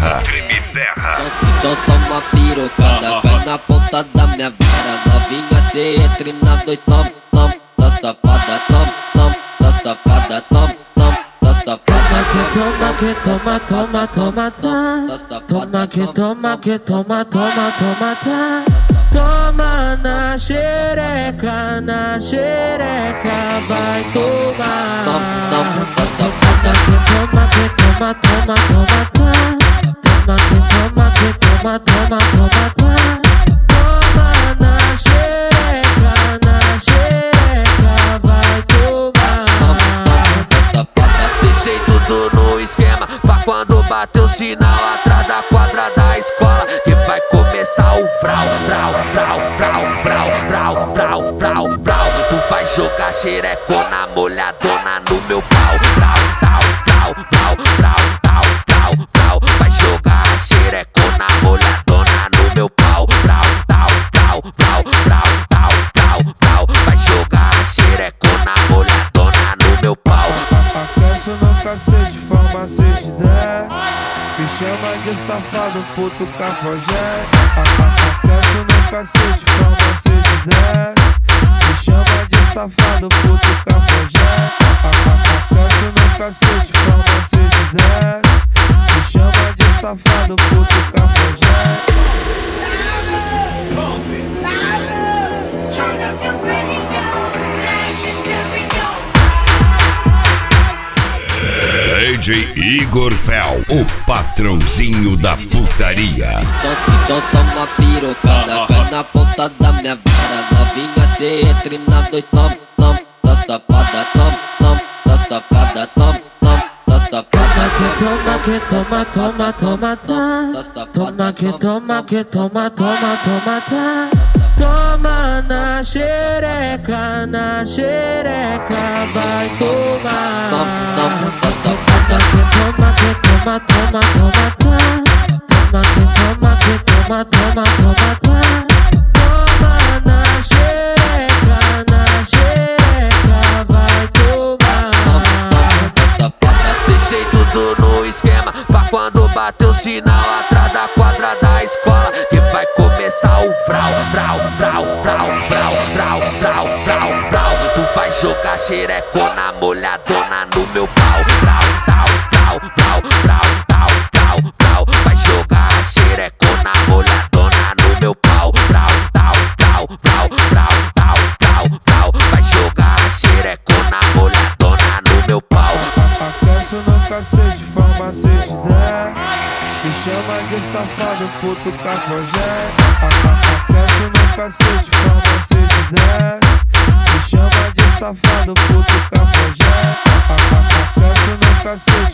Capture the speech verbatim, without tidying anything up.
terra, treme terra. Então toma pirocada, vai na ponta da minha vara. Novinha, cê entra na noite, tom, tom, das tapadas, tom, tom, das tapadas, tom, tom, das tapadas. Toma que toma, toma, toma, tá. Toma que toma, que toma, toma, toma, tá. Toma na xereca, na xereca, vai tomar. Toma que toma, que toma, toma, toma, tá. Toma que toma, que toma, toma, toma, tá. Toma na xereca, na xereca, vai tomar. Deixei tudo no esquema pra quando bater o sinal atrás da quadra da escola, que vai começar o vrau, vrau, vrau, vrau, vrau, vrau, vrau, vrau, vrau. Tu vai jogar xerecona molhadona no meu pau. Vrau, vrau, vrau, vrau, vrau, vrau, vrau, vrau. Vai jogar xerecona molhadona no meu pau. Vrau, vrau, vrau, vrau, vrau, vrau, vrau, vrau. Vai jogar xerecona molhadona no meu pau. Aquece no cacete, forma seis de dez. Me chama de safado, puto cafajé. Aquece no cacete, forma seis de dez. Me chama de safado, puto cafajé. Aquece no cacete, forma seis de dez. Me chama de safado, puto cafajé. D J Igor Fel, o patrãozinho da putaria. Então toma pirocada, vai na ponta da minha vara. Novinha, cê entra na noite, tom, tom, das tapadas, tom, tom, das tapadas, tom, tom, das tapadas. Toma que toma, toma, toma, tá. Toma que toma, que toma, toma, toma, tá. Toma na xereca, na xereca, vai tomar. Toma que toma, toma, toma, tá. Toma que toma, que toma, toma, toma, tá. Toma na xereca, na xereca, vai tomar. Deixei tudo no esquema pra quando bater o sinal atrás da quadra da escola, que vai começar o vrau, vrau, vrau, vrau, vrau, vrau, vrau, vrau, vrau. Tu vai jogar xerecona molhadona no meu pau. Vrau, vrau, vrau, vrau, vrau, vrau, vrau, vrau. Vai jogar xerecona molhadona no meu pau. Vrau, vrau, vrau, vrau, vrau, vrau, vrau, vrau. Vai jogar xerecona molhadona no meu pau. Aquece no cacete, forma seis de dez. Me chama de safado, puto cafajé. Aquece no cacete, forma seis de dez. Me chama de safado, puto cafajé. Aquece no cacete,